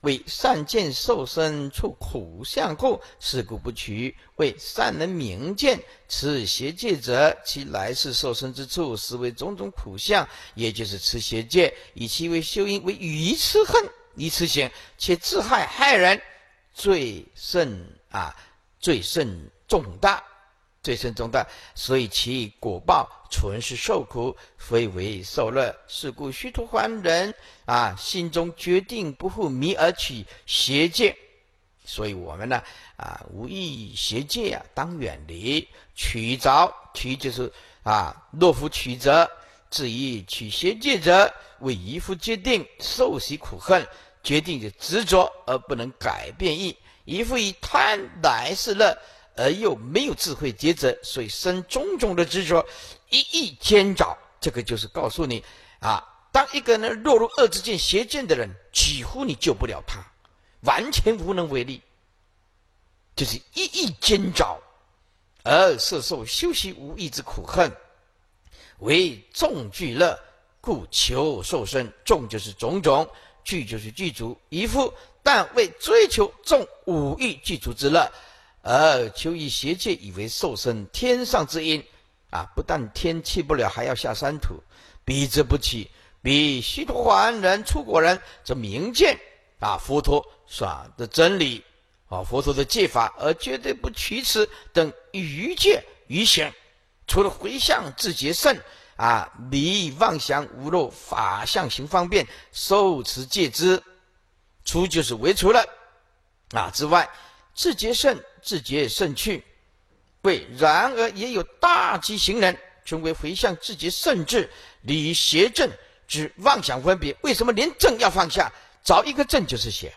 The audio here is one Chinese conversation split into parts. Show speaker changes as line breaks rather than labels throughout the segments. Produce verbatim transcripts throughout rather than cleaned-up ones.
为善见受身处苦相故，是故不取。为善能明见此邪界者，其来世受身之处，实为种种苦相，也就是此邪界，以其为修因，为愚痴恨，愚痴行，且自害害人，罪甚啊，罪甚重大。罪甚重大，所以其果报纯是受苦，非为受乐。是故须陀洹人啊，心中决定不复迷而取邪见。所以我们呢啊，无意邪戒啊，当远离。取着取就是啊，若夫取则，至于取邪戒者，为一夫决定，受习苦恨，决定就执着而不能改变意。一夫以贪来是乐，而又没有智慧抉择，所以生种种的执着，一意兼着。这个就是告诉你啊，当一个人落入恶之见、邪见的人，几乎你救不了他，完全无能为力，就是一意兼着，而摄受修习无益之苦恨，为众具乐，故求受身。众就是种种，具就是具足，一夫但为追求众五欲具足之乐，而求以邪界以为受身天上之因啊！不但天去不了，还要下山土，彼之不起。彼须陀洹人、出果人，则明见啊佛陀所的真理啊，佛陀的戒法，而绝对不取此等愚戒愚行。除了回向自觉胜啊，离妄想无漏法相行方便，受持戒之，除就是为除了啊之外，自觉胜。自觉胜去，为然而也有大机行人，均为回向自觉胜智，离邪正之妄想分别。为什么连正要放下？找一个正就是邪，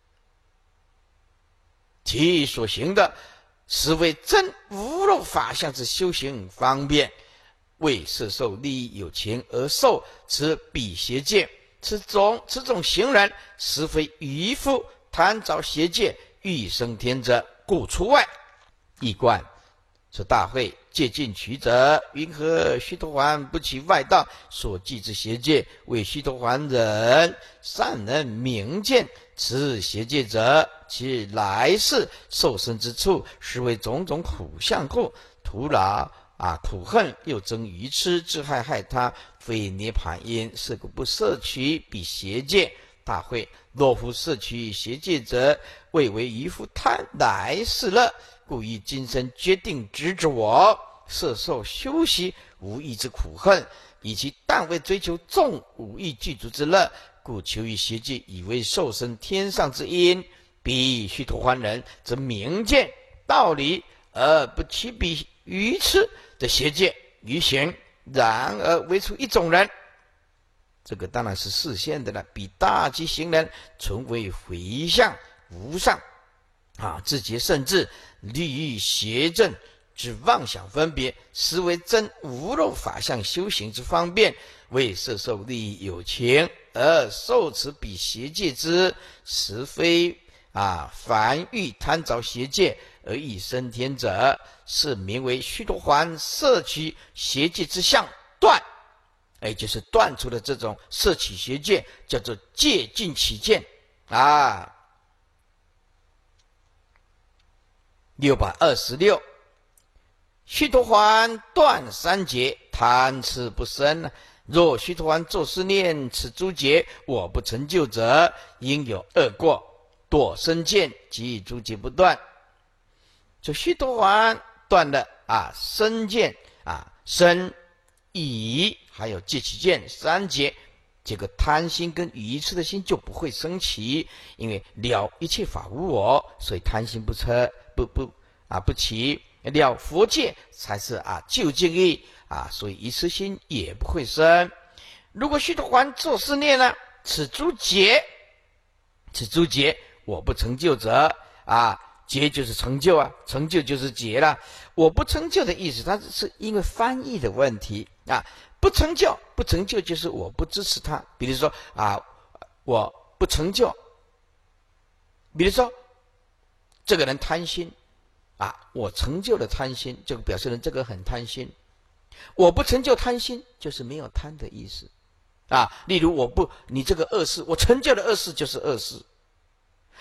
其所行的实为真无漏法相之修行方便，为摄受利益有情而受此彼邪戒。此种此种行人，实非愚夫贪着邪戒，欲生天者，故除外。一观是大会戒禁取者，云何须陀洹不取外道所记之邪戒？为须陀洹人善能明见此邪戒者，其来世受身之处，实为种种苦相故，徒劳啊苦恨，又增愚痴，自害害他，非涅槃因。是故不摄取彼邪戒。大会若夫摄取邪戒者，谓为愚夫贪来世乐，故以今生决定执着，摄受修习无益之苦恨，以其但为追求众五欲具足之乐，故求于邪戒以为受身天上之因。彼须陀洹人则明见道理，而不起彼愚痴的邪戒愚行，然而唯出一种人，这个当然是视线的了。比大机行人，纯为回向无上啊，自觉甚至利于邪正之妄想分别，实为真无漏法相修行之方便，为摄受利益有情而受持彼邪戒之，实非啊凡欲贪着邪戒而欲升天者，是名为须陀洹摄取邪戒之相断。也就是断除了这种摄取邪戒，叫做戒禁起见啊。六百二十六，须陀洹断三劫，贪痴不生。若须陀洹作是念，此诸劫我不成就者，应有恶过，堕生见，即诸劫不断。这须陀洹断了啊生见啊生疑还有戒起见三劫，这个贪心跟愚痴的心就不会升起，因为了一切法无我，所以贪心不车不不啊不起。了佛界才是啊究竟义啊，所以愚痴心也不会生。如果须陀洹作是念呢，此诸劫，此诸劫我不成就者啊，劫就是成就啊，成就就是劫了。我不成就的意思，它是因为翻译的问题啊。不成就，不成就就是我不支持他。比如说啊，我不成就，比如说这个人贪心啊，我成就了贪心，这个表示人这个很贪心。我不成就贪心，就是没有贪的意思啊。例如我不，你这个恶事，我成就了恶事就是恶事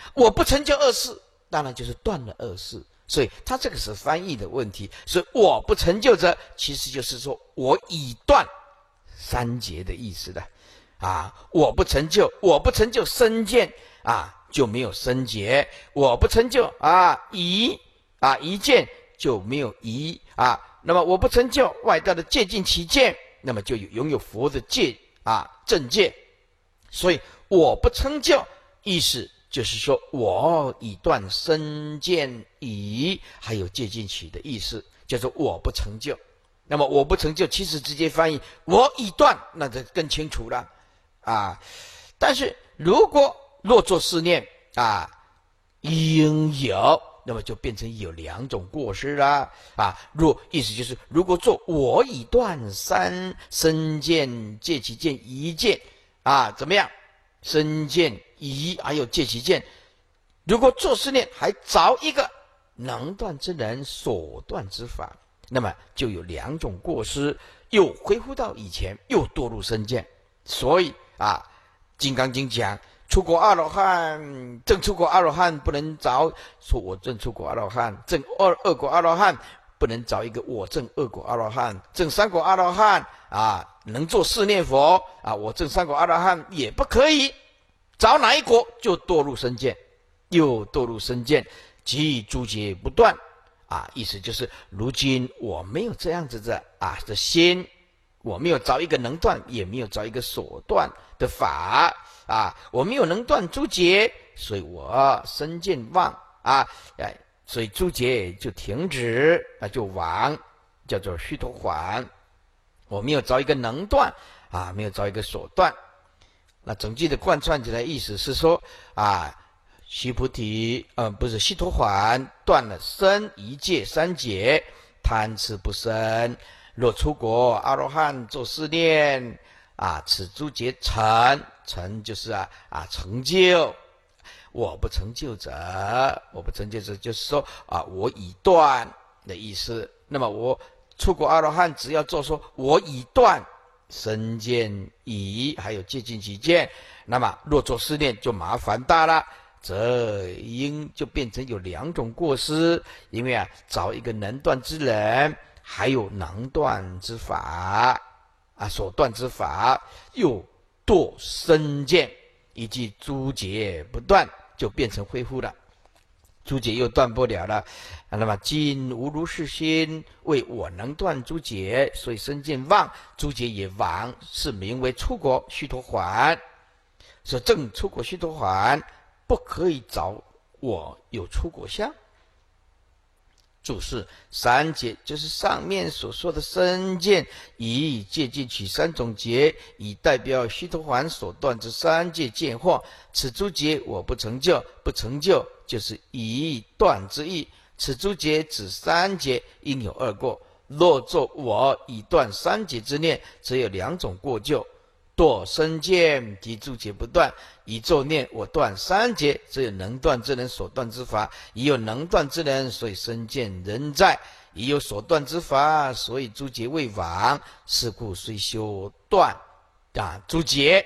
我不成就二事，当然就是断了二事。所以他这个是翻译的问题。所以我不成就者，其实就是说我已断三劫的意思的啊。我不成就，我不成就身见啊，就没有身劫；我不成就啊疑啊疑见，就没有疑啊。那么我不成就外道的戒禁起见，那么就有拥有佛的戒啊正戒。所以我不成就，意思就是说我已断身见疑，还有戒禁起的意思，叫做我不成就。那么我不成就，其实直接翻译我已断，那就更清楚了啊。但是如果若作是念啊，应有，那么就变成有两种过失啦啊。若意思就是，如果做我已断三身见、戒其见、疑见啊，怎么样？身见、疑还有戒其见，如果做是念还找一个能断之人所断之法，那么就有两种过失，又恢复到以前，又堕入身见。所以啊，《金刚经》讲出国阿罗汉，正出国阿罗汉不能找说我正出国阿罗汉，正二二国阿罗汉不能找一个我正二国阿罗汉，正三国阿罗汉啊能做四念佛啊，我正三国阿罗汉也不可以。找哪一国就堕入身见，又堕入身见，即诸劫不断啊。意思就是，如今我没有这样子的啊的心，我没有找一个能断，也没有找一个所断的法啊，我没有能断诸劫，所以我身见妄啊，哎，所以诸劫就停止啊，就亡，叫做须陀洹。我没有找一个能断啊，没有找一个所断。那整句的贯穿起来意思是说啊，须菩提呃不是须陀洹断了身一戒三劫，贪痴不生。若出国阿罗汉作是念啊，此诸劫成，成就是啊啊成就。我不成就者，我不成就者就是说啊我已断的意思。那么我出国阿罗汉只要做说我已断身见疑还有戒禁起见，那么若做是念就麻烦大了，则应就变成有两种过失。因为啊找一个能断之人，还有能断之法啊所断之法，又堕身见，以及诸劫不断，就变成恢复了，诸劫又断不了了。那么今无如是心，为我能断诸劫，所以身见妄，诸劫也亡，是名为出国须陀洹。说正出国须陀洹，不可以找我有出国相。注释三劫就是上面所说的身见疑戒禁起三种劫，以代表须陀洹所断之三界见惑。此诸劫我不成就，不成就就是已断之意。此诸劫指三劫，应有二过。若作我已断三劫之念，则有两种过咎：堕身见及诸劫不断。以作念我断三劫，则有能断之人所断之法；已有能断之人，所以身见仍在；已有所断之法，所以诸劫未亡。是故虽修断啊诸劫，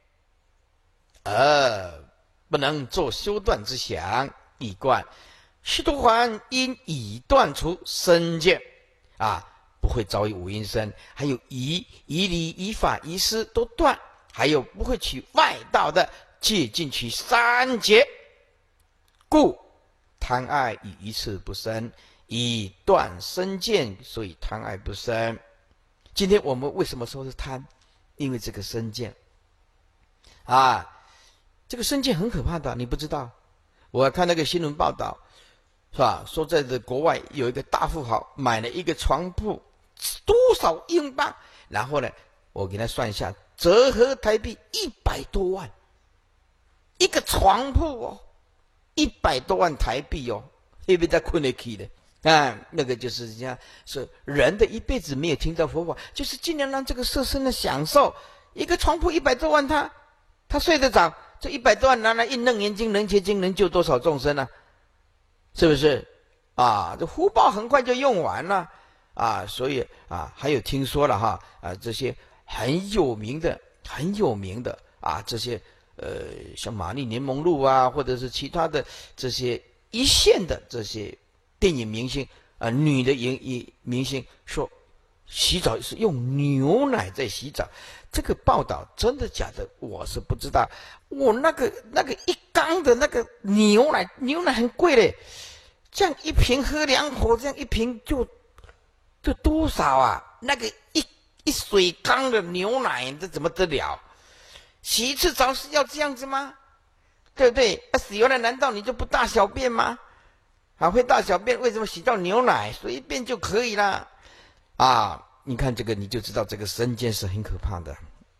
而不能作修断之想。一观须陀洹因已断除身见啊，不会遭遇五阴身，还有疑疑理疑法疑思都断，还有不会取外道的戒禁取三劫，故贪爱与一次不生，以断身见，所以贪爱不生。今天我们为什么说是贪？因为这个身见啊，这个身见很可怕的，你不知道。我看那个新闻报道是吧，说在这国外有一个大富豪买了一个床铺多少英镑，然后呢我给他算一下，折合台币一百多万，一个床铺哦，一百多万台币哦，会不会再困得起的啊？那个就是这样，是人的一辈子没有听到佛法，就是尽量让这个色身的享受。一个床铺一百多万，他他睡得着，这一百多万拿来印楞严经、能切经，能救多少众生呢、啊？是不是啊？这福报很快就用完了啊！所以啊，还有听说了哈啊，这些很有名的、很有名的啊，这些呃，像玛丽莲梦露啊，或者是其他的这些一线的这些电影明星啊、呃，女的影影明星说洗澡是用牛奶在洗澡，这个报道真的假的？我是不知道。我那个那个一缸的那个牛奶，牛奶很贵嘞，这样一瓶喝两口，这样一瓶就就多少啊？那个一一水缸的牛奶，这怎么得了？洗一次澡是要这样子吗？对不对？啊，洗完了难道你就不大小便吗？啊，会大小便，为什么洗到牛奶随便就可以啦？啊，你看这个你就知道这个身见是很可怕的，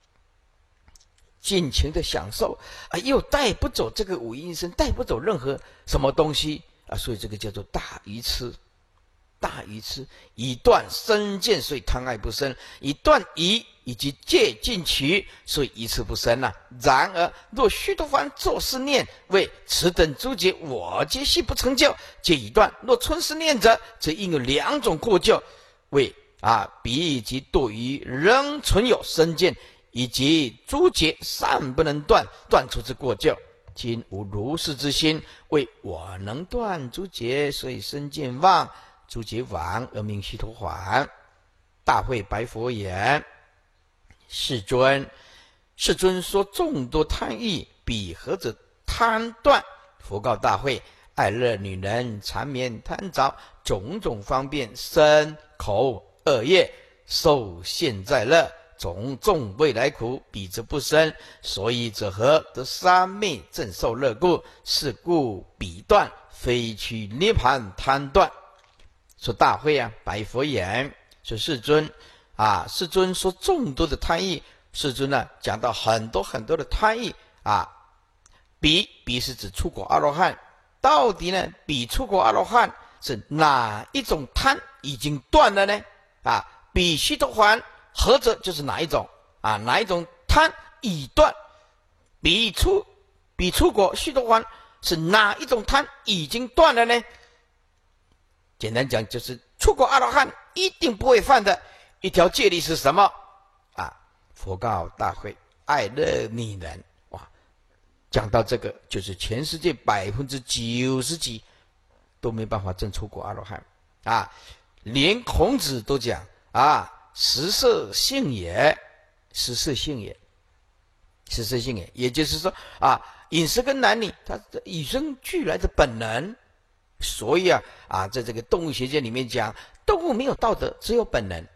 尽情的享受啊，又带不走这个五阴身，带不走任何什么东西啊，所以这个叫做大愚痴。大愚痴，以断身见，所以贪爱不生；以断疑以及戒禁取，所以一次不生呐、啊。然而，若须陀洹作是念，为此等诸劫我皆悉不成就，皆已断；若存是念者，则应有两种过咎，为啊彼及堕于仍存有身见，以及诸劫善不能断，断除之过咎。今无如是之心，为我能断诸劫，所以身见妄。诸劫亡而名须陀洹。大会白佛言：世尊，世尊说众多贪欲，彼何者贪断？佛告大会：爱乐女人，缠绵贪着，种种方便，身口恶业，受现在乐，种种未来苦，彼则不生。所以者何？得三昧正受乐故。是故彼断，非趋涅盘贪断。说大会啊，白佛言：说世尊啊，世尊说众多的贪欲，世尊呢、啊、讲到很多很多的贪欲啊。彼彼是指出果阿罗汉，到底呢，彼出果阿罗汉是哪一种贪已经断了呢？啊，彼须陀洹何者就是哪一种啊？哪一种贪已断？彼出彼出果须陀洹是哪一种贪已经断了呢？简单讲，就是出果阿罗汉一定不会犯的一条戒律是什么啊？佛告大会：爱乐女人。哇，讲到这个，就是全世界百分之九十几都没办法证出果阿罗汉啊！连孔子都讲啊，食色性也，食色性也，食色性也，也就是说啊，饮食跟男女，它与生俱来的本能。所以啊啊，在这个动物学界里面讲，动物没有道德，只有本能。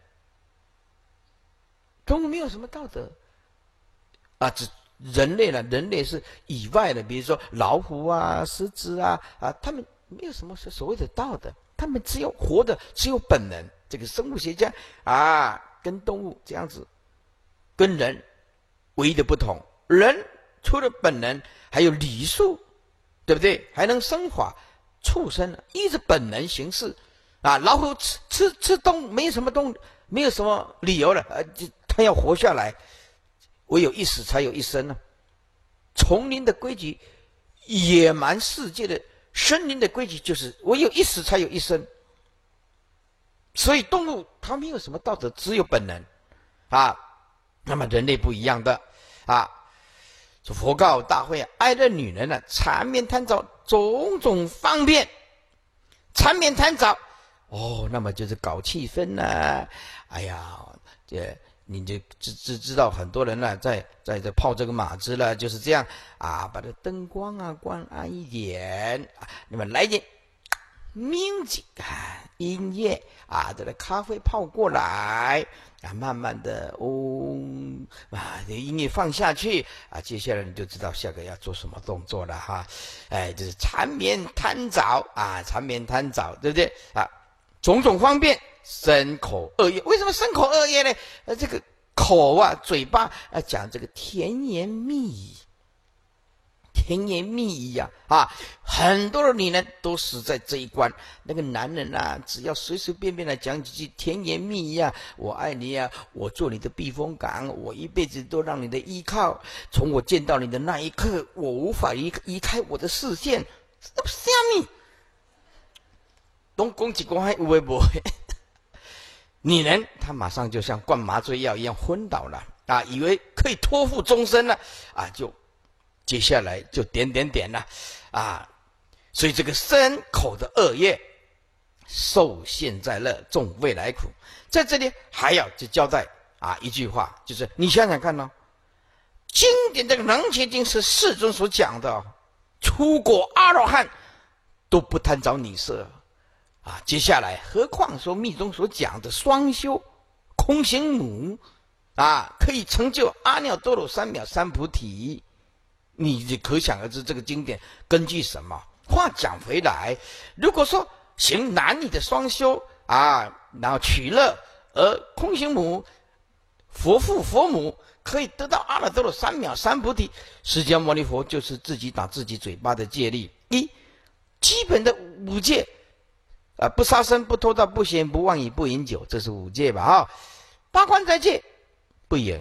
动物没有什么道德啊，只人类呢，人类是以外的，比如说老虎啊、狮子啊啊，他们没有什么所谓的道德，他们只有活的，只有本能。这个生物学家啊，跟动物这样子，跟人唯一的不同，人除了本能，还有礼数，对不对？还能生化。畜生依着本能行事啊，老虎吃吃吃东，没有什么东，没有什么理由了，呃，它要活下来，唯有一死才有一生呢、啊。丛林的规矩，野蛮世界的森林的规矩，就是唯有一死才有一生。所以动物它没有什么道德，只有本能啊。那么人类不一样的啊。佛告大会：爱乐女人呢、啊，缠绵贪着，种种方便。缠绵贪着，哦，那么就是搞气氛呐、啊。哎呀，这你就知知知道，很多人呢、啊，在在在泡这个马子了，就是这样啊，把这灯光啊关暗一点啊，那么来点 music 啊，音乐啊，这个咖啡泡过来。啊，慢慢的，哦，啊，这音乐放下去啊，接下来你就知道下个要做什么动作了哈，哎，就是缠绵贪着啊，缠绵贪着，对不对啊？种种方便，身口恶业，为什么身口恶业呢？呃，这个口啊，嘴巴啊，讲这个甜言蜜语。甜言蜜语呀、啊，啊，很多的女人都死在这一关。那个男人啊，只要随随便便的讲几句甜言蜜语啊，我爱你啊，我做你的避风港，我一辈子都让你的依靠。从我见到你的那一刻，我无法移移开我的视线。什么？东讲一讲还有的没的。女人她马上就像灌麻醉药一样昏倒了啊，以为可以托付终身了啊，就。 接下来就点点点了啊，所以这个身口的恶业，受现在乐，种未来苦。在这里还要去交代啊一句话，就是你想想看哦，经典这个楞伽经是世尊所讲的，出果阿罗汉都不贪着女色啊。接下来何况说密宗所讲的双修空行母啊，可以成就阿耨多罗三藐三菩提，你可想而知这个经典根据什么。话讲回来，如果说行男女的双修啊，然后取乐，而空行母佛父佛母可以得到阿耨多罗三藐三菩提，释迦牟尼佛就是自己打自己嘴巴的戒律。一，基本的五戒啊，不杀生，不偷盗，不邪淫，不妄语，不饮酒，这是五戒吧？啊，八关斋戒不饮，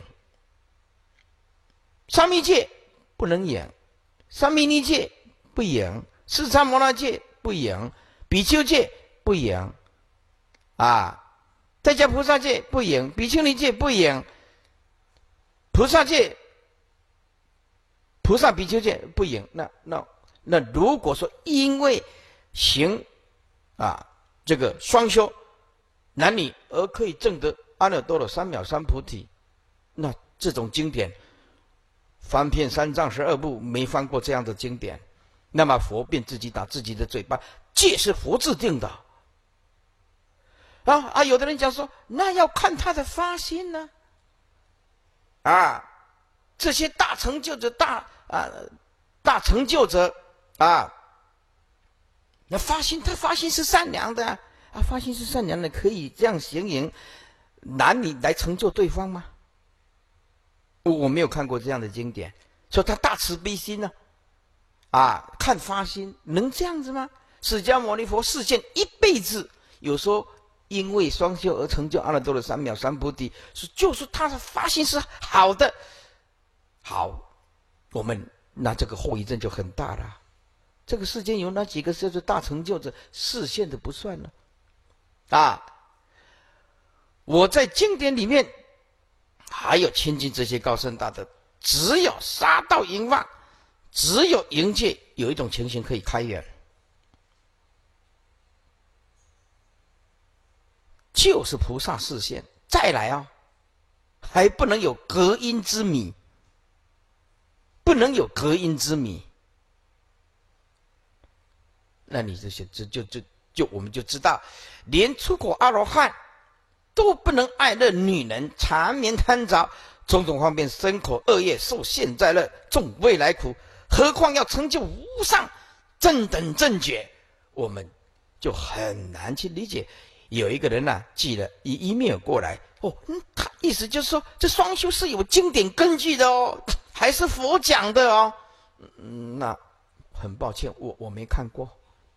三密戒不能饮，三密尼戒不饮，四禅摩那戒不饮，比丘戒不饮啊，在家菩萨戒不饮，比丘尼戒不饮，菩萨戒、菩萨比丘戒不饮。那那那如果说因为行啊这个双修男女而可以证得阿耨多罗三藐三菩提，那这种经典翻遍三藏十二部没翻过这样的经典，那么佛便自己打自己的嘴巴，戒是佛制定的啊啊！有的人讲说，那要看他的发心呢啊，这些大成就者、大啊大成就者啊，那发心，他发心是善良的啊，啊发心是善良的，可以这样行淫男女来成就对方吗？我我没有看过这样的经典，说他大慈悲心呢啊，啊，看发心能这样子吗？释迦牟尼佛示现一辈子，有说因为双修而成就阿耨多罗三藐三菩提，是就是他的发心是好的。好，我们那这个后遗症就很大了。这个世间有哪几个叫做大成就者示现的不算呢？啊，我在经典里面还有亲近这些高僧大德，只有杀盗淫妄，只有淫戒有一种情形可以开源，就是菩萨示现。再来啊，还不能有隔音之谜，不能有隔音之谜。那你这些就就就就我们就知道，连出果阿罗汉都不能爱乐女人，缠绵贪着，种种方面身口恶业，受现在乐，种未来苦，何况要成就无上正等正觉，我们就很难去理解。有一个人呢、啊，寄了一 email 过来，哦，嗯，他意思就是说，这双修是有经典根据的哦，还是佛讲的哦。嗯，那很抱歉，我我没看过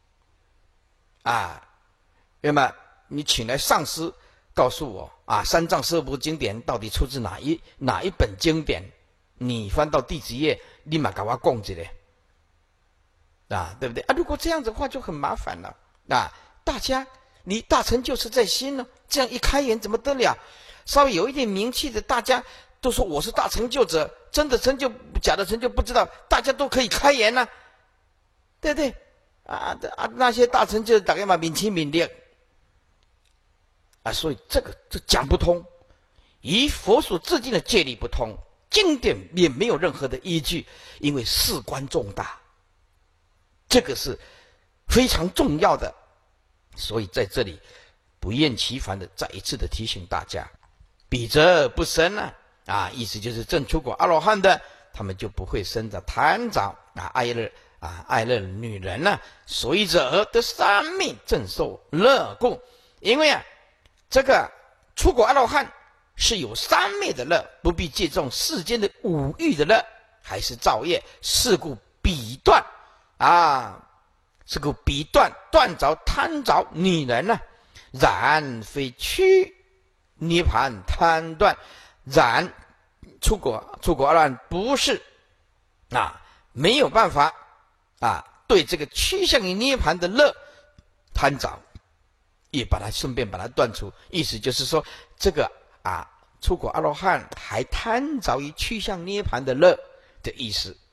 啊。那么你请来上师告诉我啊，三藏十二部经典到底出自哪一哪一本经典？你翻到第几页，立马给我供起来啊，对不对啊？如果这样子的话，就很麻烦了啊。大家，你大成就是在心呢，这样一开眼怎么得了？稍微有一点名气的，大家都说我是大成就者，真的成就假的成就不知道，大家都可以开眼呢、啊，对不对？啊啊，那些大成就大概嘛名气名利啊，所以这个这讲不通，与佛所制定的戒律不通，经典也没有任何的依据，因为事关重大，这个是非常重要的。所以在这里不厌其烦的再一次的提醒大家，彼则不生啊啊，意思就是正出果阿罗汉的，他们就不会生着贪着啊爱乐啊爱乐女人呢、啊，所以者而得三昧正受乐故。因为啊，这个出果阿罗汉是有三昧的乐，不必借重世间的五欲的乐，还是造业，是故彼断啊。是故彼断断着贪着女人呢、啊，然非趋涅盘贪断，然出果出果阿罗汉不是啊，没有办法啊，对这个趋向于涅盘的乐贪着，也把它顺便把它断除。意思就是说，这个啊出果阿罗汉还贪着于趋向涅盘的乐的意思。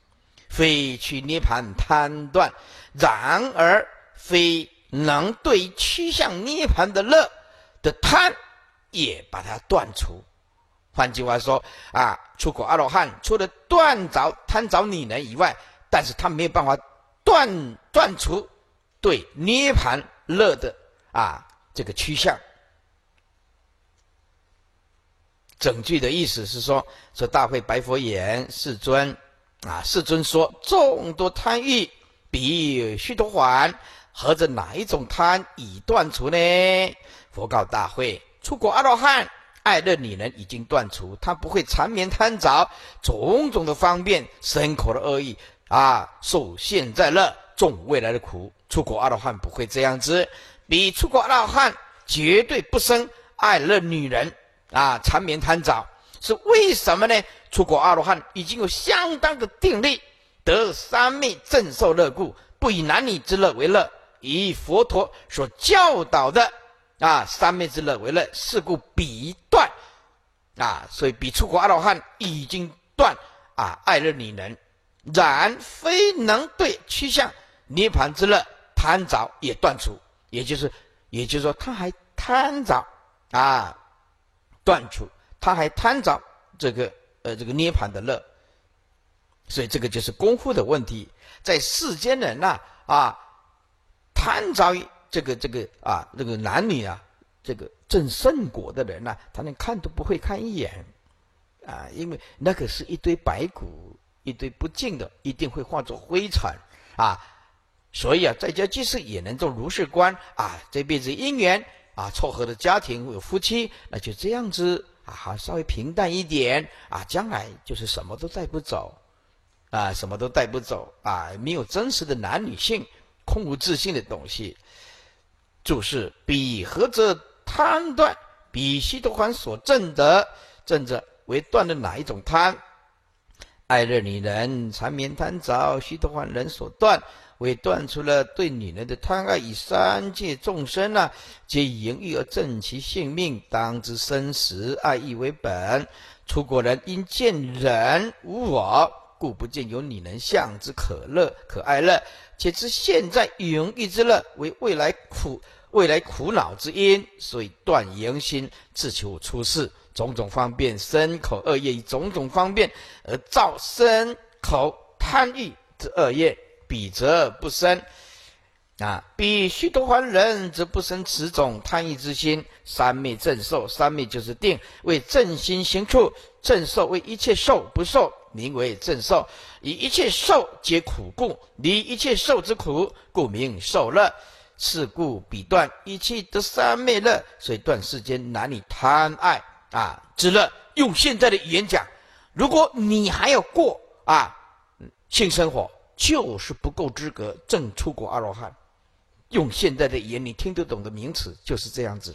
非去涅盘贪断，然而非能对趋向涅盘的乐的贪也把它断除。换句话说啊，出果阿罗汉除了断着贪着女人以外，但是他没有办法断断除对涅盘乐的啊这个趋向。整句的意思是说，说大会白佛言：世尊啊，世尊说众多贪欲比须陀洹，合着哪一种贪已断除呢？佛告大会：出果阿罗汉爱乐女人已经断除，他不会缠绵贪着种种的方便身口的恶意啊，受现在乐，种未来的苦。出果阿罗汉不会这样子，比出果阿罗汉绝对不生爱乐女人啊，缠绵贪着。是为什么呢？出果阿罗汉已经有相当的定力，得三昧正受乐故，不以男女之乐为乐，以佛陀所教导的啊三昧之乐为乐，是故彼断啊，所以彼出果阿罗汉已经断啊爱乐女人，然非能对趋向涅盘之乐贪着也断除，也就是也就是说他还贪着啊断除，他还贪着这个呃这个涅盘的乐，所以这个就是功夫的问题。在世间人呐 啊, 啊贪着这个这个啊这个男女啊这个证圣果的人呐、啊，他连看都不会看一眼啊，因为那个是一堆白骨，一堆不净的，一定会化作灰尘啊。所以啊，在家即使也能做如是观啊，这辈子姻缘啊，凑合的家庭有夫妻，那就这样子啊，稍微平淡一点啊，将来就是什么都带不走啊，什么都带不走啊，没有真实的男女性，空无自性的东西。注释：彼何则贪断？彼须陀洹所证得，证者为断了哪一种贪？爱乐女人，缠绵贪着，须陀洹人所断，为断除了对女人的贪爱，以三界众生啊，皆以淫欲而正其性命，当知生死爱意为本。出果人因见人无我，故不见有女人相之可乐可爱乐，且知现在淫欲之乐为未来苦未来苦恼之因，所以断淫心，自求出世。种种方便身口恶业，以种种方便而造身口贪欲之恶业，彼则不生啊。彼须陀洹人则不生此种贪欲之心。三昧正受，三昧就是定，为正心行处；正受为一切受不受，名为正受。以一切受皆苦故，离一切受之苦，故名受乐。是故彼断一切得三昧乐，所以断世间男女贪爱啊之乐。用现在的语言讲，如果你还要过啊性生活，就是不够资格证出果阿罗汉。用现在的语言你听得懂的名词就是这样子。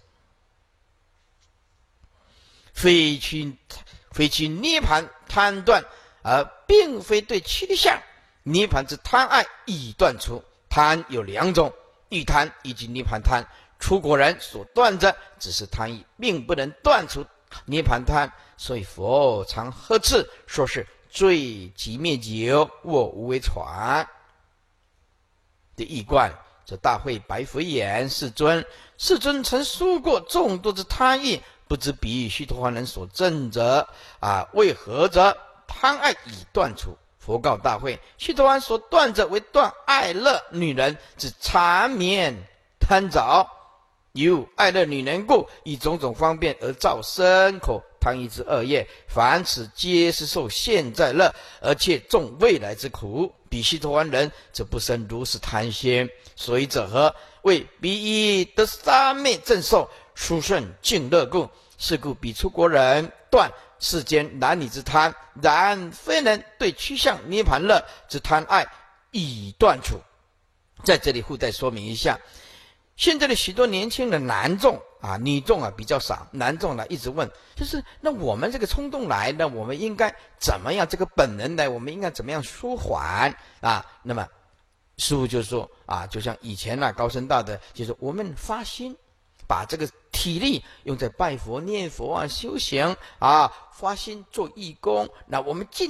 非去非去涅盘贪断，而并非对趋向涅盘之贪爱已断除。贪有两种，欲贪以及涅盘贪。出果人所断者只是贪欲，并不能断除涅盘贪，所以佛常呵斥说是罪即灭久，我无为传的义观。这大会白佛言：世尊，世尊曾说过众多之贪欲，不知彼须陀洹人所证者啊，为何则贪爱已断除？佛告大会：须陀洹所断者为断爱乐女人之缠绵贪着，由爱乐女人故，以种种方便而造身口贪欲之恶业，凡此皆是受现在乐，而且种未来之苦。彼须陀洹人则不生如是贪心，所以者何？为彼以得三昧正受，殊胜净乐故。是故彼出果人断世间男女之贪，然非能对趋向涅盘乐之贪爱已断除。在这里附带说明一下，现在的许多年轻的男众啊，女众啊比较少，男众呢一直问，就是那我们这个冲动来，那我们应该怎么样？这个本能来，我们应该怎么样舒缓啊？那么师父就说啊，就像以前啊高僧大德，就是我们发心，把这个体力用在拜佛、念佛啊、修行啊，发心做义工，那我们尽量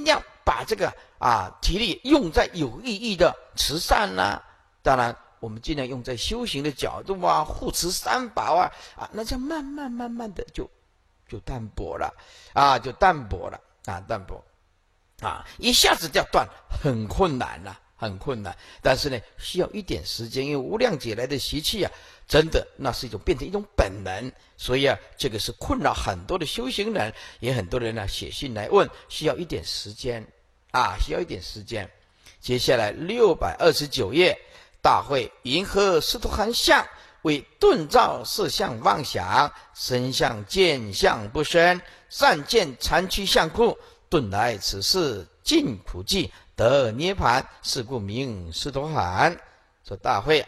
把这个啊体力用在有意义的慈善呐、啊，当然我们尽量用在修行的角度啊，护持三宝啊啊，那这样慢慢慢慢的就就淡薄了啊，就淡薄了啊，淡薄啊，一下子就要断，很困难了、啊，很困难。但是呢，需要一点时间，因为无量劫来的习气啊，真的那是一种变成一种本能，所以啊，这个是困扰很多的修行人，也很多人呢、啊、写信来问，需要一点时间啊，需要一点时间。接下来六百二十九页，大会云何斯陀含相？为顿照色相妄想，身相见相不生，善见残躯相故，顿来此事尽苦寂，得涅盘，是故名斯陀含。说大会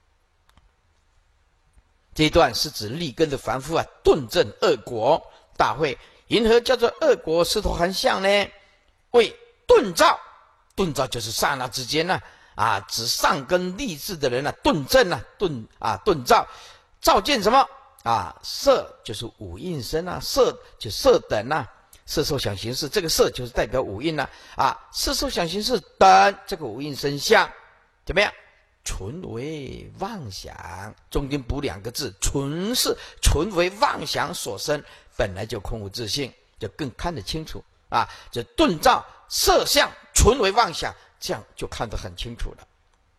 这一段是指立根的凡夫啊，顿证恶果。大会云何叫做恶果斯陀含相呢？为顿照，顿照就是刹那之间呢、啊。啊，指上根立志的人啊，顿证啊，顿啊，顿照，照见什么啊？色就是五蕴身啊，色就色等啊，色受想行识，这个色就是代表五蕴啊，啊，色受想行识等这个五蕴身相怎么样？纯为妄想，中间补两个字，纯是纯为妄想所生，本来就空无自性，就更看得清楚啊。这顿照色相纯为妄想。这样就看得很清楚了。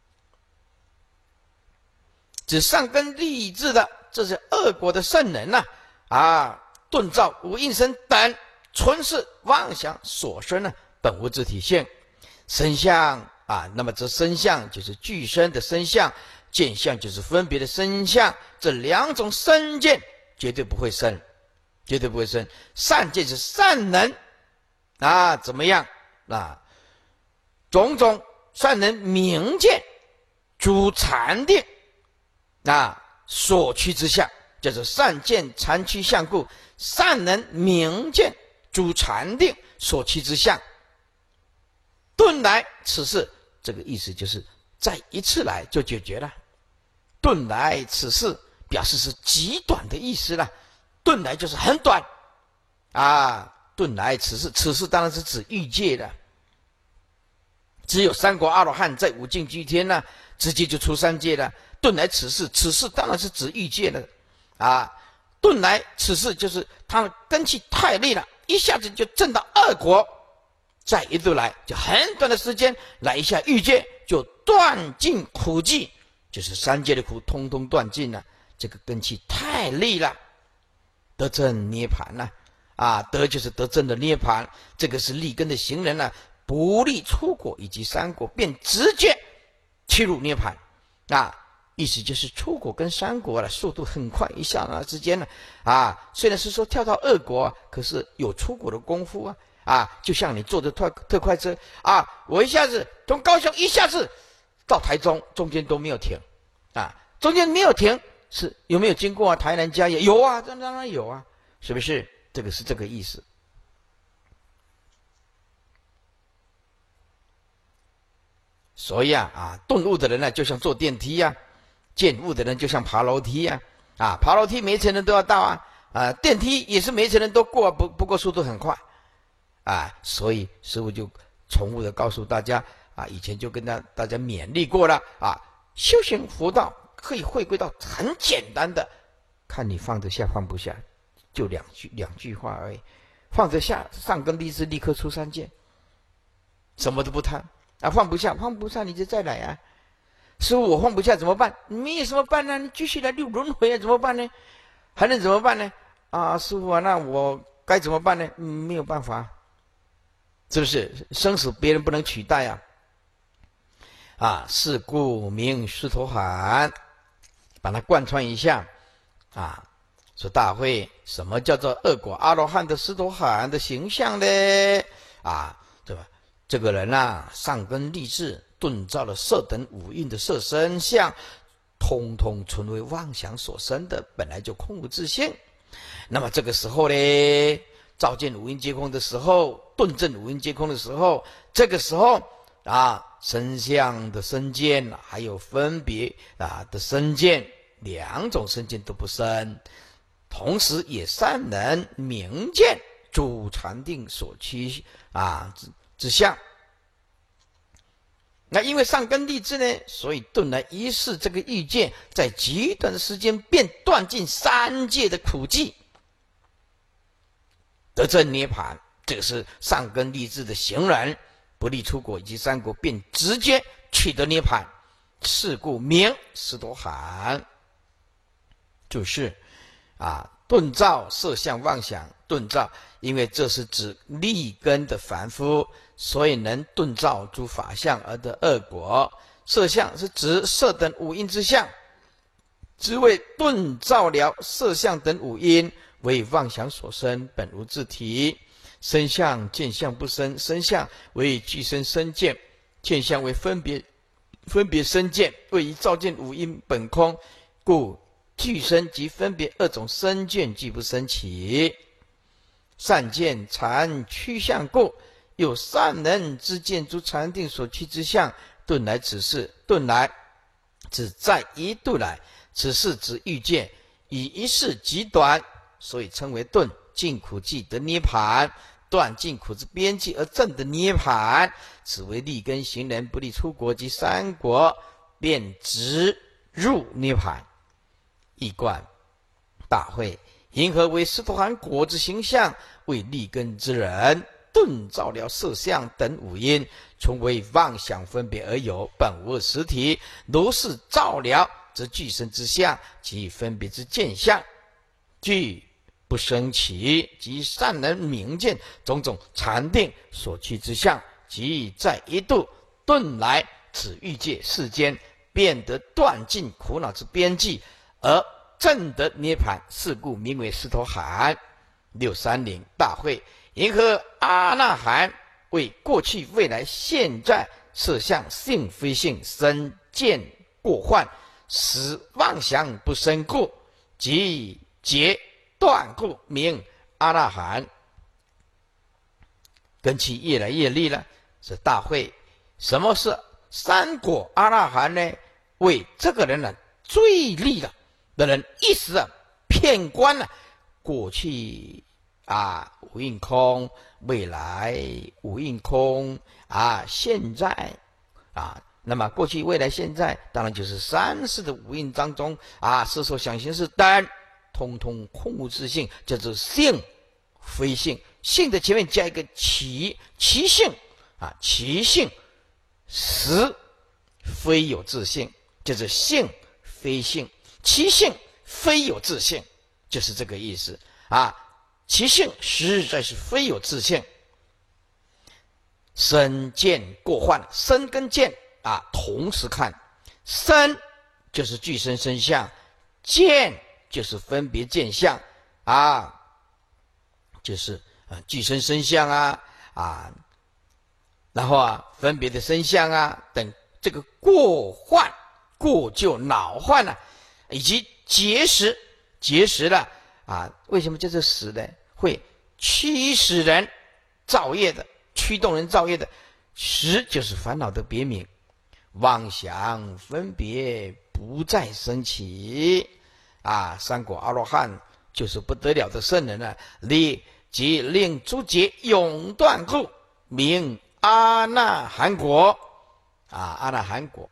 指上根立志的，这是恶果的圣人呐、啊！啊，顿照五蕴身等，纯是妄想所生呢，本无自体性。身相啊，那么这身相就是具身的身相，见相就是分别的身相，这两种身见绝对不会生，绝对不会生。善见是善能啊，怎么样啊？种种善能明见诸禅定啊，所趋之相，叫做善见禅趋相故，善能明见诸禅定所趋之相。顿来此事，这个意思就是再一次来就解决了。顿来此事表示是极短的意思了，顿来就是很短啊。顿来此事，此事当然是指欲界的。只有三国阿罗汉在五境居天呢、啊，直接就出三界了。顿来此事，此事当然是指欲界的啊。顿来此事就是他的根气太利了，一下子就证到二果，再一度来就很短的时间来一下欲界，就断尽苦寂，就是三界的苦通通断尽了。这个根气太利了，得证涅盘了啊！得就是得证的涅盘，这个是立根的行人呢、啊。不立出果以及三果，便直接切入涅盘啊！意思就是出果跟三果了，速度很快，一刹那之间呢啊！虽然是说跳到二果，可是有出果的功夫啊啊！就像你坐着特特快车啊，我一下子从高雄一下子到台中，中间都没有停啊，中间没有停，是有没有经过啊？台南嘉义有啊，当然有啊，是不是？这个是这个意思。所以啊啊，顿悟的人呢，就像坐电梯呀、啊；见悟的人就像爬楼梯呀、啊。啊，爬楼梯每一层人都要到啊，啊，电梯也是每一层人都过，不不过速度很快，啊，所以师父就重复的告诉大家啊，以前就跟大大家勉励过了啊，修行佛道可以回归到很简单的，看你放得下放不下，就两句两句话而已，放得下，上根立志，立刻出三界，什么都不贪。啊，放不下，放不下你就再来啊！师父，我放不下怎么办？你有什么办呢？你继续来六轮回啊，怎么办呢？还能怎么办呢？啊，师父啊，那我该怎么办呢？嗯，没有办法，是不是？生死别人不能取代啊！啊，是故名斯陀含，把它贯穿一下啊。说大会，什么叫做恶果阿罗汉的斯陀含的形象呢？啊，对吧？这个人啊，上根立志，顿照了色等五蕴的色身相，通通纯为妄想所生的，本来就空无自性。那么这个时候呢，照见五蕴皆空的时候，顿证五蕴皆空的时候，这个时候啊，身相的身见，还有分别啊的身见，两种身见都不生，同时也善能明见诸禅定所趋啊。 之相。那因为上根立志呢，所以顿来一世这个欲界，在极短的时间便断尽三界的苦迹，得证涅槃。这个是上根立志的行人，不立出国以及三国，便直接取得涅槃。是故名斯陀含。就是啊，顿造色相妄想，顿造，因为这是指立根的凡夫，所以能顿造诸法相而得恶果。色相是指色等五阴之相，只为顿造了色相等五阴，为妄想所生，本无自体。身相见相不生，身相为具生身见，见相为分别分别身见，为以照见五阴本空，故具生及分别二种身见俱不生起。善见禅趋向故，有善人之见诸禅定所趋之相。顿来此事，顿来只在一度来，此事指欲界，以一世极短，所以称为顿。尽苦即得涅槃，断尽苦之边际而证得涅槃，此为立根行人，不立出国及三国，便直入涅槃。一观大会，银河为斯陀含果之形象，为立根之人，顿造了色相等五阴，从为妄想分别而有，本无实体。如是造了，则具身之相及分别之见相，具不生起，即善人明见种种禅定所趋之相，即在一度顿来此欲界世间，便得断尽苦恼之边际，而证得涅槃。是故名为斯陀含。六三零大会，银河阿那含为过去未来现在色相性非性身见过患，使妄想不生故，即结断故，名阿那含。根器越来越利了，是大会。什么是三果阿那含呢？为这个人呢最利了的人，一时啊骗观了、啊、过去啊无印空，未来无印空啊，现在啊，那么过去未来现在当然就是三世的五印当中啊，色受想行识等通通空无自性，叫做性非性。性的前面加一个其，其性啊，其性实非有自性，就是性非性，其性非有自性，就是这个意思啊。其性实在是非有自性。身见过患，身跟见啊同时看，身就是具身身相，见就是分别见相啊，就是啊具身身相啊啊，然后啊分别的身相啊等，这个过患、过旧、恼患啊，以及结识，结识了啊，为什么叫做识呢？会驱使人造业的，驱动人造业的。识就是烦恼的别名，妄想分别不再升起啊。三果阿罗汉就是不得了的圣人了，立即令诸劫永断故，名阿那含果啊。阿那含果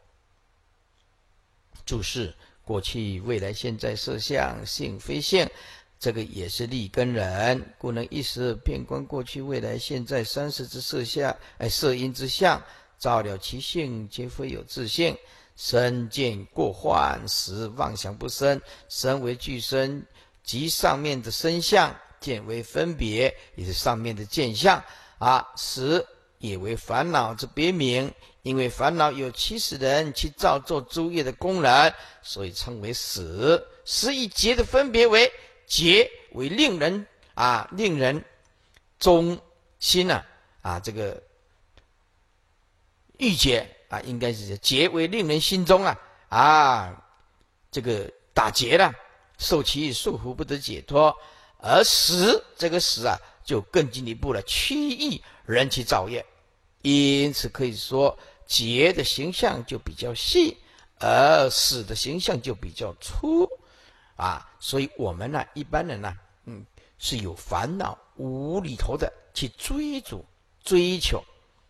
注释：过去未来现在色相性非性，这个也是立根人，故能一时遍观过去未来现在三世之色相，哎，色音之相，照了其性，皆非有自性。身见过患，使妄想不生。身为具身，即上面的身相；见为分别，也是上面的见相啊。识也为烦恼之别名，因为烦恼有驱使人去造作诸业的功能，所以称为识。识以结的分别为结，为令人啊令人忠心呐 啊, 啊这个欲结啊，应该是结为令人心中啊啊这个打结了，受其束缚不得解脱。而识这个识啊，就更进一步了，驱役人去造业。因此可以说，结的形象就比较细，而识的形象就比较粗。啊，所以我们呢，一般人呢，嗯，是有烦恼无厘头的去追逐、追求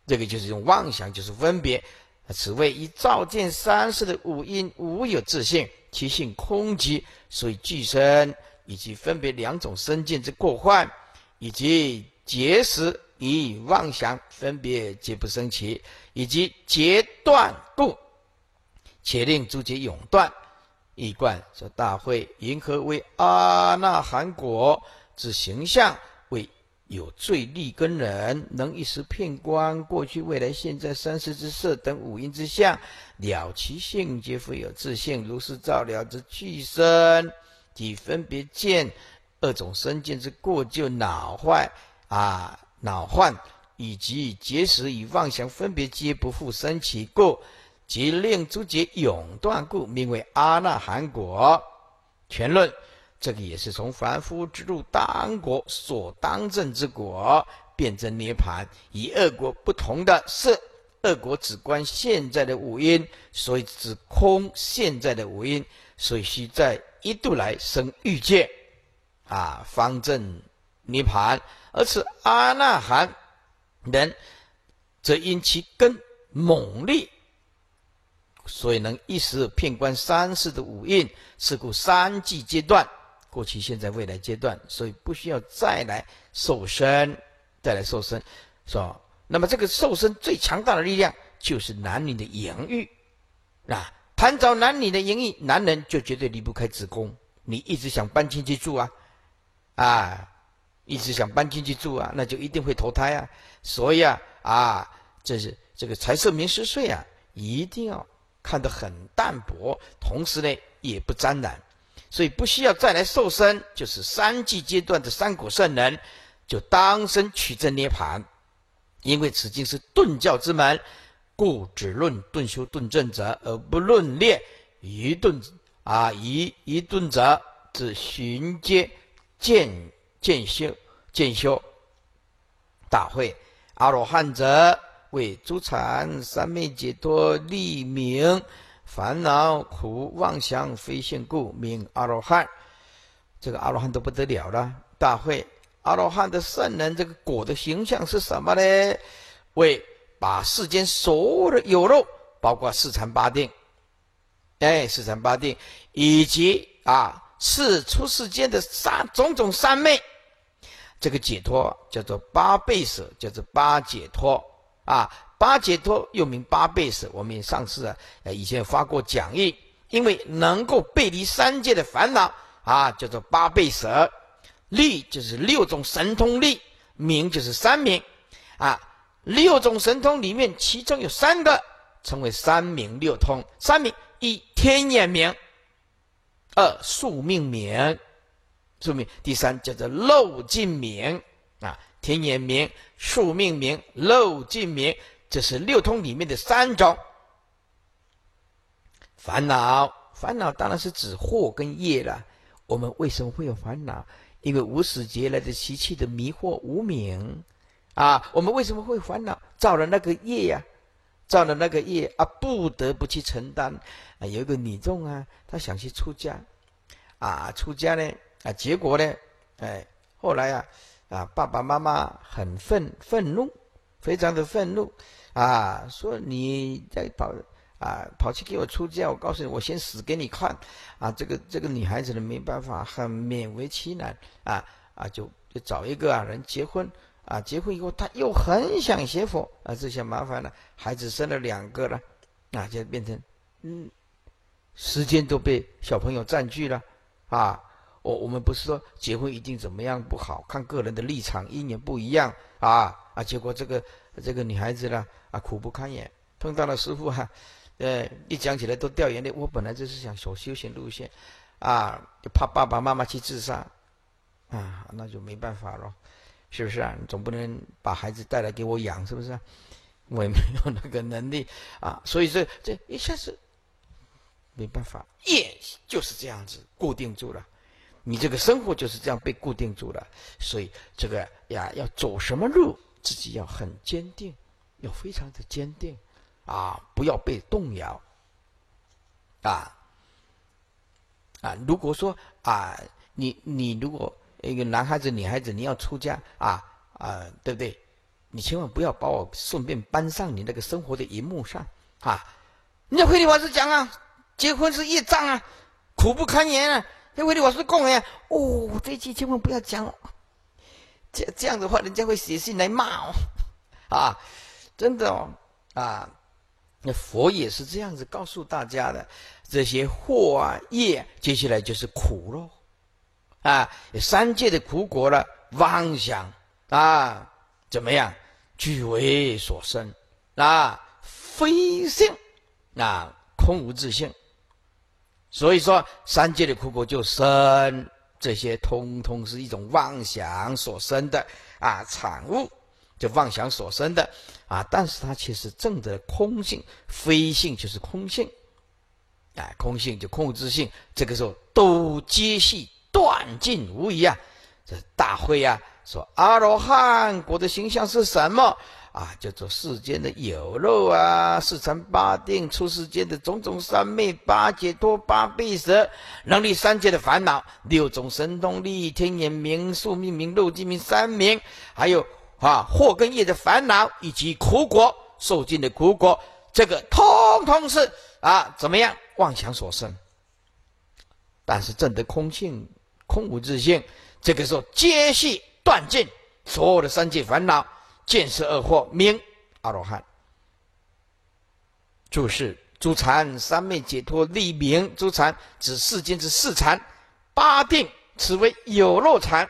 这个就是用妄想，就是分别。此谓以照见三世的五阴无有自性，其性空寂，所以俱生，以及分别两种身见之过患，以及结识以妄想分别皆不生起，以及截断故，且令诸劫永断。一贯说大会云何为阿那含果之形象，为有罪利根人，能一时片观过去未来现在三世之色等五阴之相，了其性皆复有自性，如是照了之俱生，即分别见二种身见之过旧恼坏啊恼患，以及结识与妄想分别皆不复生起故，即令诸劫永断故，名为阿那含果。全论这个也是从凡夫之入当国所当证之果，辩证涅盘。与二国不同的是，二国只观现在的五阴，所以只空现在的五阴，所以须在一度来生欲界啊，方证涅盘。而此阿那含人，则因其根猛烈，所以能一时遍观三世的五蕴，是故三际阶段，过去、现在、未来阶段，所以不需要再来受身，再来受身，说，那么这个受身最强大的力量就是男女的淫欲啊，谈着男女的淫欲，男人就绝对离不开子宫，你一直想搬进去住啊，啊，一直想搬进去住啊，那就一定会投胎啊，所以啊啊，这是这个财色名食睡啊，一定要看得很淡薄，同时呢也不沾染，所以不需要再来受身，就是三际阶段的三果圣人就当生取证涅盘。因为此经是顿教之门，故只论顿修顿证者，而不论列一顿啊一一顿者之循阶渐渐修渐修。大会阿罗汉者，为诸禅三昧解脱利名，烦恼苦妄想非现故，名阿罗汉。这个阿罗汉都不得了了。大会阿罗汉的圣人，这个果的形象是什么呢？为把世间所有的有漏，包括四禅八定，哎，四禅八定，以及啊是出世间的三种种三昧，这个解脱叫做八倍舍，叫做八解脱啊。八解脱又名八倍舍，我们上次啊以前发过讲义，因为能够背离三界的烦恼啊，叫做八倍舍。力就是六种神通力，明就是三明啊。六种神通里面，其中有三个称为三明六通。三明：一天眼明，二宿命明，宿命；第三叫做漏尽明啊。天眼明、宿命明、漏尽明，这是六通里面的三种。烦恼，烦恼当然是指惑跟业了。我们为什么会有烦恼？因为无始劫来的习气的迷惑无明啊，我们为什么会烦恼？造了那个业呀、啊，造了那个业啊，不得不去承担啊。有一个女众啊，她想去出家啊，出家呢啊，结果呢，哎，后来啊啊，爸爸妈妈很愤愤怒，非常的愤怒啊，说你在跑啊，跑去给我出家，我告诉你，我先死给你看啊！这个这个女孩子呢，没办法，很勉为其难啊啊，就就找一个啊人结婚啊，结婚以后她又很想学佛啊，这下麻烦了，孩子生了两个了啊，就变成嗯，时间都被小朋友占据了啊。我我们不是说结婚一定怎么样不好，看个人的立场因缘不一样啊啊，结果这个这个女孩子呢啊苦不堪言，碰到了师父哈、啊。呃，一讲起来都掉眼泪。我本来就是想走修行路线，啊，就怕爸爸妈妈去自杀，啊，那就没办法了，是不是啊？你总不能把孩子带来给我养，是不是啊？我也没有那个能力啊，所以这这一下子没办法，业就是这样子固定住了，你这个生活就是这样被固定住了，所以这个呀，要走什么路，自己要很坚定，要非常的坚定。啊，不要被动摇啊啊！如果说啊，你你如果一个男孩子、女孩子，你要出家啊啊，对不对？ 你千万不要把我顺便搬上你那个生活的荧幕上啊！人家慧理法师讲啊，结婚是业障啊，苦不堪言啊。那慧理法师讲呀，哦，这一句千万不要讲哦，这这样的话，人家会写信来骂哦，啊，真的哦，啊，那佛也是这样子告诉大家的，这些祸啊业，接下来就是苦咯，啊，三界的苦果了，妄想啊，怎么样，俱为所生啊，非性啊，空无自性。所以说，三界的苦果就生，这些通通是一种妄想所生的啊产物，就妄想所生的啊。但是它其实证的空性，非性就是空性，啊，空性就空无自性。这个时候都皆系断尽无疑啊。这大会啊，说阿罗汉果的形象是什么？啊，叫做世间的有漏啊，四禅八定，出世间的种种三昧、八解脱、八倍舍，能力三界的烦恼，六种神通力，天眼明、宿命明、漏尽明三明，还有啊祸跟业的烦恼，以及苦果受尽的苦果，这个通通是啊怎么样妄想所生。但是证得空性，空无自性，这个时候皆系断尽所有的三界烦恼。见识二惑名阿罗汉。注释：诸禅三昧解脱立名，诸禅指世间之四禅，八定此为有漏禅。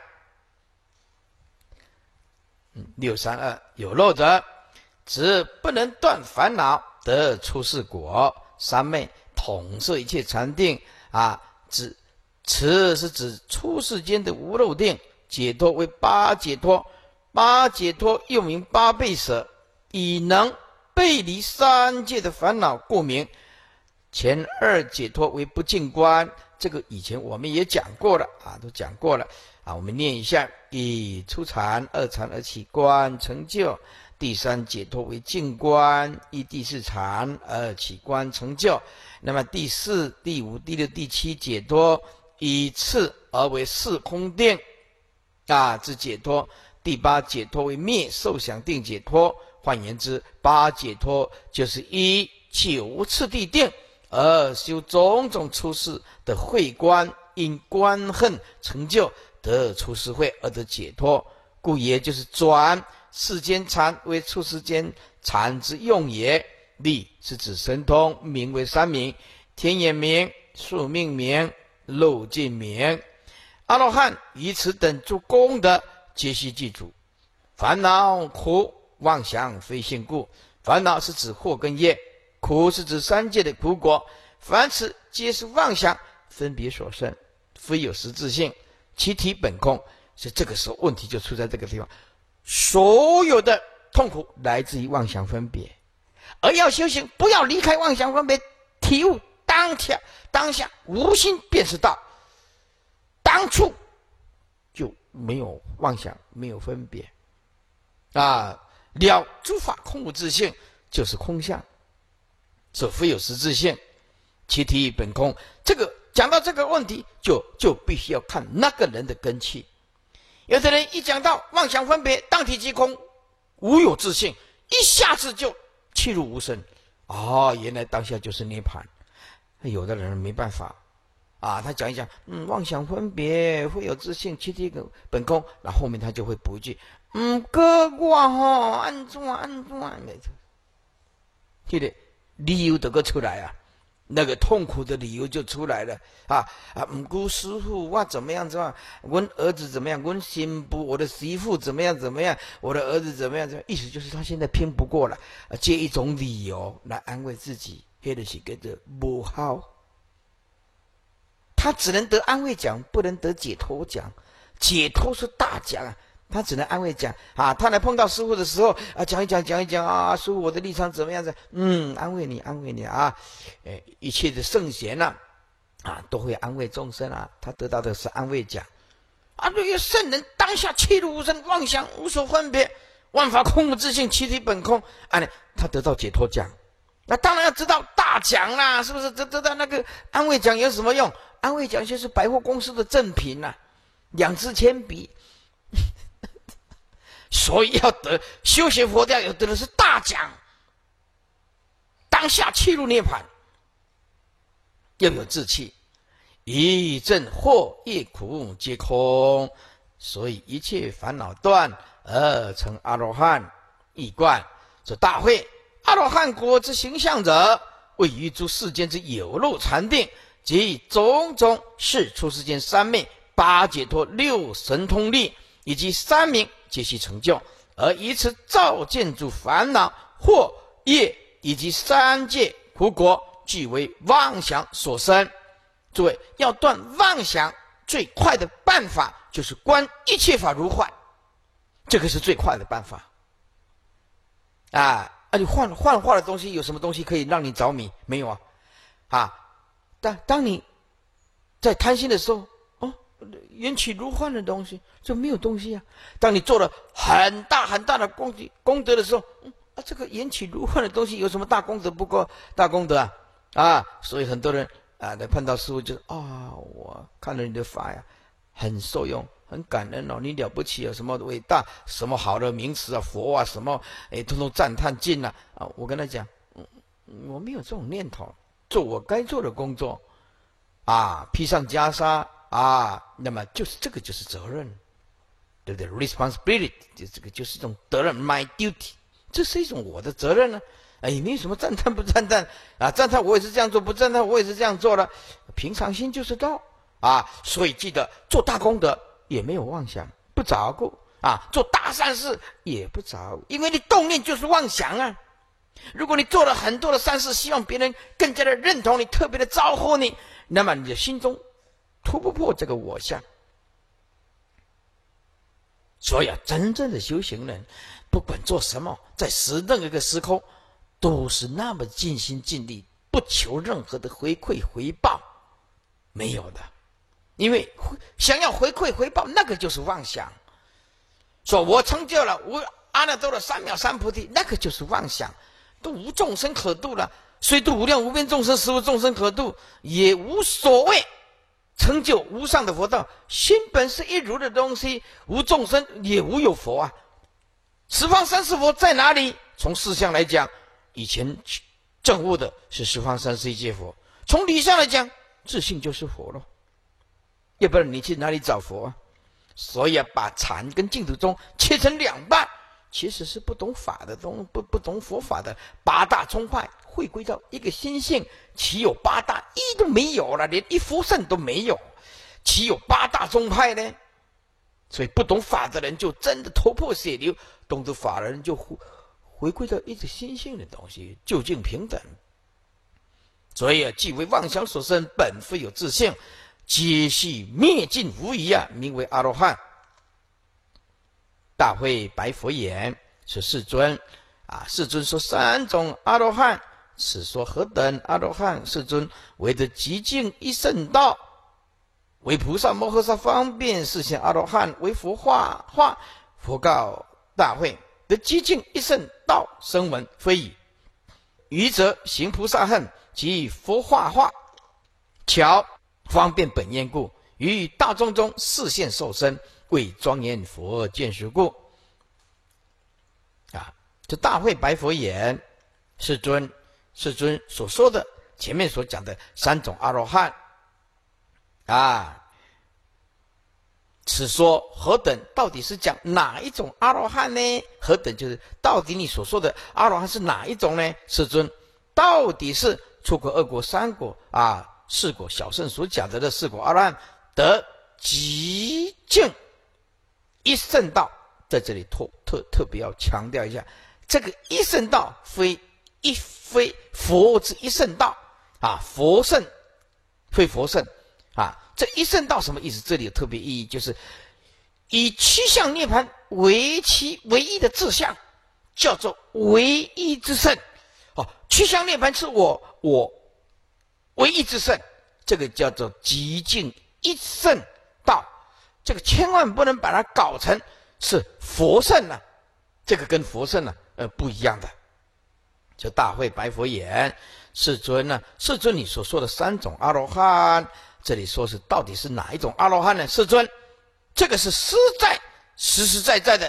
六三二有漏者，指不能断烦恼得出世果。三昧统摄一切禅定啊，指此是指出世间的无漏定。解脱为八解脱。八解脱又名八倍舍，以能背离三界的烦恼故名。前二解脱为不净观，这个以前我们也讲过了啊，都讲过了啊。我们念一下：以初禅、二禅而起观成就；第三解脱为净观，依第四禅而起观成就。那么第四、第五、第六、第七解脱以次而为四空定啊之解脱。第八解脱为灭受想定解脱，换言之，八解脱就是依九次第定而修种种出世的慧观，因观恨成就得出世慧而得解脱，故也就是转世间禅为出世间禅之用也。力是指神通，名为三名：天眼明、宿命明、漏尽明。阿罗汉以此等诸功德，皆悉具足。烦恼苦妄想非性故，烦恼是指祸跟业，苦是指三界的苦果，凡此皆是妄想分别所生，非有实质性，其体本空。所以这个时候问题就出在这个地方，所有的痛苦来自于妄想分别，而要修行，不要离开妄想分别，体悟当下当下无心便是道，当初就没有妄想，没有分别啊，了诸法空无自性，就是空相，所非有实质性，其体本空。这个讲到这个问题，就就必须要看那个人的根器。有的人一讲到妄想分别，当体即空，无有自性，一下子就气入无声。哦，原来当下就是涅槃。有的人没办法啊，他讲一讲，嗯，妄想分别会有自性，其体本空，然后后面他就会补一句，嗯，哥我吼安怎安怎，这个理由都个出来啊，那个痛苦的理由就出来了啊啊！唔过师父我怎么样怎么样，我儿子怎么样，我媳妇我的媳妇怎么样怎么样，我的儿子怎么样怎么样，意思就是他现在拼不过了，借一种理由来安慰自己，那就是叫做不好。他只能得安慰奖，不能得解脱奖。解脱是大奖啊，他只能安慰奖啊。他来碰到师父的时候啊，讲一讲，讲一讲啊，师父我的立场怎么样子？嗯，安慰你，安慰你啊。哎，一切的圣贤呐、啊，啊，都会安慰众生啊。他得到的是安慰奖啊。对于圣人当下气入无声，妄想无所分别，万法空无自性，其体本空啊，他得到解脱奖。那当然要知道大奖啦，是不是？得得到那个安慰奖有什么用？安慰奖就是百货公司的赠品呐、啊，两支铅笔。 所以要得修学佛教，要得的是大奖，当下切入涅槃，要有志气，一证惑业苦皆空，所以一切烦恼断而成阿罗汉。一观这大会阿罗汉果之形象者，位于诸世间之有漏禅定及种种是出世间三昧、八解脱、六神通力以及三明皆悉成就，而以此照见诸烦恼惑业以及三界苦果，俱为妄想所生。诸位要断妄想，最快的办法就是观一切法如幻，这个是最快的办法。啊啊！你幻幻化的东西，有什么东西可以让你着迷？没有啊！啊！当当你在贪心的时候，哦，缘起如幻的东西，就没有东西啊。当你做了很大很大的功功德的时候，嗯啊，这个缘起如幻的东西有什么大功德不过大功德啊？啊！所以很多人啊，来碰到师父就啊，我看了你的法呀，很受用。很感恩哦，你了不起啊！什么伟大，什么好的名词啊，佛啊，什么哎，通通赞叹尽了啊！我跟他讲，嗯，我没有这种念头，做我该做的工作啊，披上袈裟啊，那么就是这个就是责任，对不对 ？responsibility， 这个就是一种责任 ，my duty， 这是一种我的责任呢、啊。哎，没有什么赞叹不赞叹啊，赞叹我也是这样做，不赞叹我也是这样做的，平常心就是道啊。所以记得做大功德。也没有妄想，不着故啊！做大善事也不着，因为你动念就是妄想啊。如果你做了很多的善事，希望别人更加的认同你，特别的招呼你，那么你的心中突不破这个我相。所以啊，真正的修行人，不管做什么，在时任何一个时空，都是那么尽心尽力，不求任何的回馈回报，没有的。因为想要回馈回报，那个就是妄想。说我成就了无阿耨多罗三藐三菩提，那个就是妄想。都无众生可度了，虽度无量无边众生，实无众生可度，也无所谓成就无上的佛道。心本是一如的东西，无众生也无有佛啊。十方三世佛在哪里？从事相来讲，以前证悟的是十方三世一切佛；从理上来讲，自性就是佛了。要不然你去哪里找佛啊？所以啊，把禅跟净土宗切成两半，其实是不懂法的东不不懂佛法的八大宗派汇归到一个心性，岂有八大？一都没有了，连一佛圣都没有，岂有八大宗派呢？所以不懂法的人就真的头破血流，懂得法的人就回回归到一个心性的东西，究竟平等。所以啊，即为妄想所生，本非有自性。皆系灭尽无疑啊，名为阿罗汉。大会白佛言：“是世尊啊，世尊说三种阿罗汉，此说何等阿罗汉？世尊为得极静一圣道，为菩萨摩诃萨方便示现阿罗汉，为佛化化。佛告大会：得极静一圣道，声闻非已。愚者行菩萨恨，即佛化化。巧。”方便本愿故，于大众中示现受身，为庄严佛见识故。啊，这大会白佛言：世尊，世尊所说的前面所讲的三种阿罗汉，啊，此说何等？到底是讲哪一种阿罗汉呢？何等就是到底你所说的阿罗汉是哪一种呢？世尊，到底是出国、二国、三国啊？四果小圣所讲的这四果阿罗汉得极静一圣道，在这里特特特别要强调一下，这个一圣道非一非佛之一圣道啊，佛圣非佛圣啊，这一圣道什么意思？这里有特别意义，就是以七相涅槃为其唯一的志向，叫做唯一之圣。哦，七相涅槃是我我。唯一之圣，这个叫做极静一圣道，这个千万不能把它搞成是佛圣啊，这个跟佛圣啊呃不一样的。就大会白佛言：世尊呢、啊，世尊你所说的三种阿罗汉，这里说是到底是哪一种阿罗汉呢？世尊，这个是实在实实在在的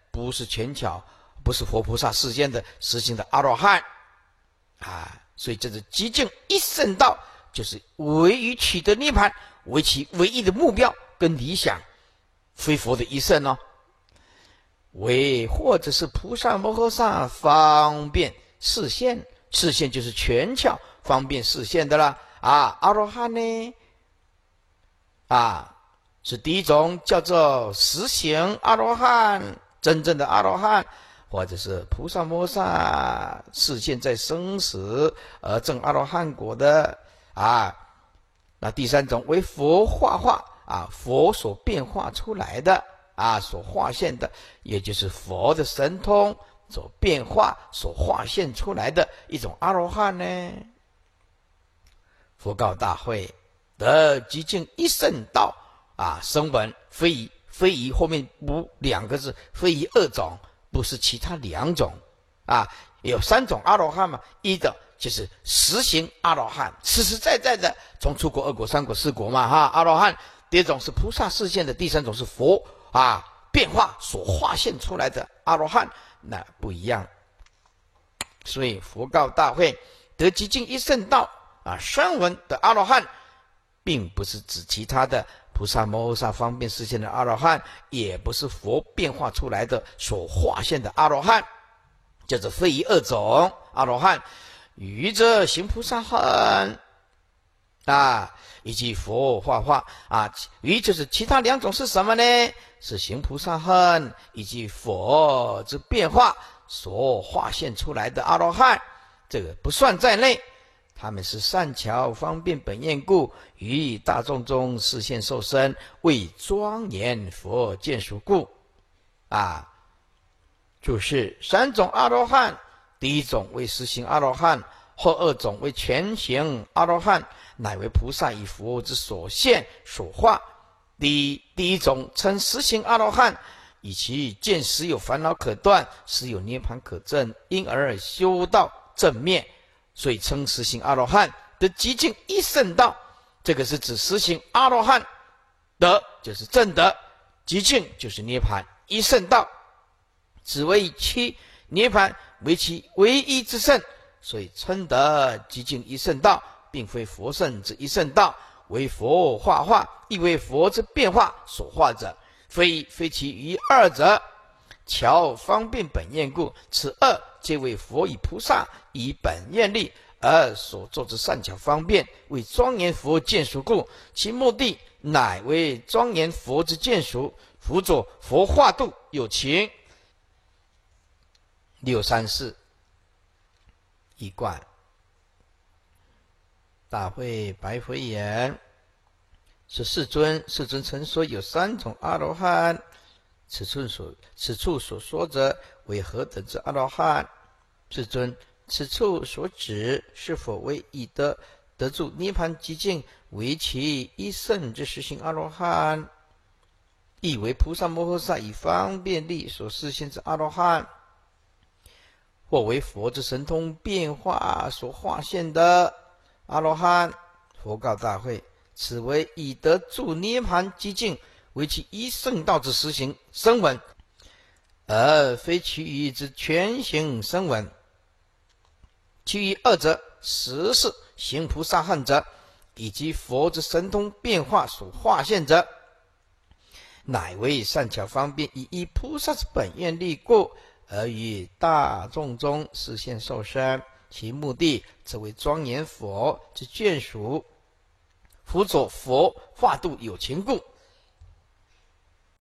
不是权巧，不是佛菩萨示现的实行的阿罗汉啊。所以这是极尽一圣道，就是唯于取得涅槃为其唯一的目标跟理想，非佛的一圣哦。为或者是菩萨摩诃萨方便示现，示现就是权巧方便示现的啦啊。阿罗汉呢啊，是第一种叫做实行阿罗汉，真正的阿罗汉，或者是菩萨摩诃萨示现在生死而证阿罗汉果的啊。那第三种为佛化化啊，佛所变化出来的啊，所化现的，也就是佛的神通所变化所化现出来的一种阿罗汉呢。佛告大会，得极尽一圣道啊，声闻非遗，非遗后面补两个字，非遗二种，不是其他两种啊。有三种阿罗汉嘛，一的就是实行阿罗汉，实实在在的从出国、二国、三国、四国嘛哈，阿罗汉。第二种是菩萨示现的，第三种是佛啊变化所化现出来的阿罗汉，那不一样。所以佛告大会，得极尽一圣道啊，声闻的阿罗汉，并不是指其他的菩萨摩诃萨方便示现的阿罗汉，也不是佛变化出来的所化现的阿罗汉，叫做非遗二种阿罗汉。愚者行菩萨恨啊，以及佛化化啊，愚就是其他两种是什么呢？是行菩萨恨以及佛之变化所化现出来的阿罗汉，这个不算在内。他们是善巧方便本愿故，于大众中示现受身，为庄严佛见属故啊。就是三种阿罗汉，第一种为实行阿罗汉，后二种为全行阿罗汉，乃为菩萨以佛之所现所化。第一第一种称实行阿罗汉，以其见实有烦恼可断，实有涅槃可证，因而修道正灭，所以称实行阿罗汉的极尽一圣道。这个是指实行阿罗汉，德就是正德，极尽就是涅槃，一圣道只为其涅槃为其唯一之圣，所以称得极尽一圣道，并非佛圣之一圣道，为佛化化，亦为佛之变化所化者，非非其余二者。巧方便本愿故，此二皆为佛以菩萨以本愿力而所作之善巧方便，为庄严佛见属故，其目的乃为庄严佛之见属，辅佐佛化度有情。六三四一贯。大会白佛言：是世尊，世尊曾说有三种阿罗汉，此处所此处所说者为何等之阿罗汉？世尊，此处所指是否为已得得住涅槃极境为其一圣之实行阿罗汉，亦为菩萨摩诃萨以方便力所示现之阿罗汉，或为佛之神通变化所化现的阿罗汉？佛告大会：此为已得住涅槃极境为其一圣道之实行声闻，而非其余之全行声闻。其余二者，实是行菩萨恨者，以及佛之神通变化所化现者，乃为善巧方便以依菩萨之本愿力故，而于大众中示现受身，其目的则为庄严佛之眷属，辅佐佛化度有情故。